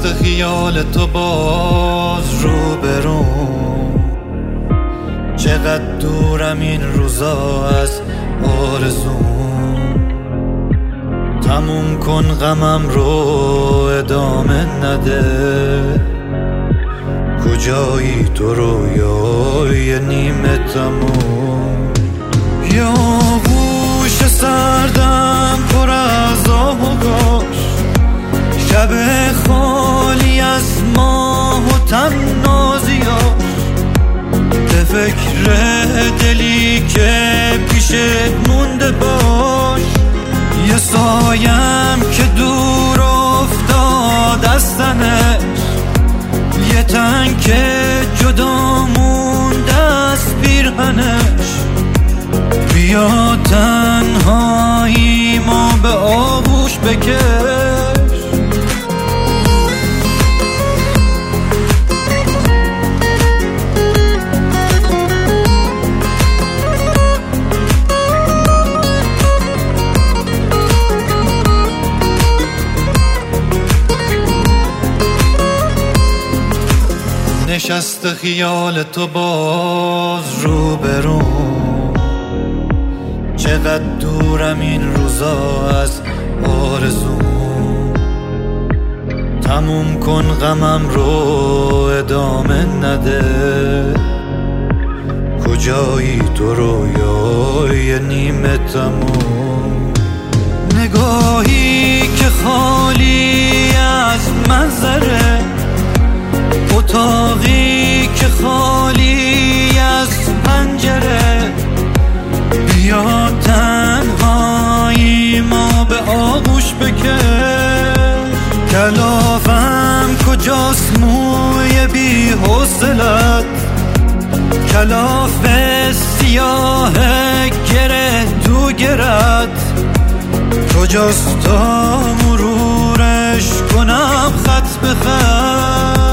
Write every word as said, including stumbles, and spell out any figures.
نشسته خیال تو باز رو برون، چقدر دورم این روزا از آرزوم. تموم کن غمم رو ادامه نده، کجایی تو رویای نیمه تموم. یا گوش سردم پر از آه و گاش، شب خالی از ماه و تنازیاش. به فکر دلی که پیشت مونده باش، یه سایم که دور افتاد از تنش، یه تن که جدا مونده از پیرهنش. بیا تنهاییمو به آغوش بکش. نشسته خیال تو باز رو برون، چقدر دورم این روزا از آرزوم. تموم کن غمم رو ادامه نده، کجایی تو رویای نیمه تموم. نگاهی که خالی از منظره، اتاقی که خالی از پنجره. بیا تنهایی ما به آغوش بکش. کلافم کجاست موی بی حوصلت، کلاف سیاه گره تو گرد. کجاست تا مرورش کنم خط به خط.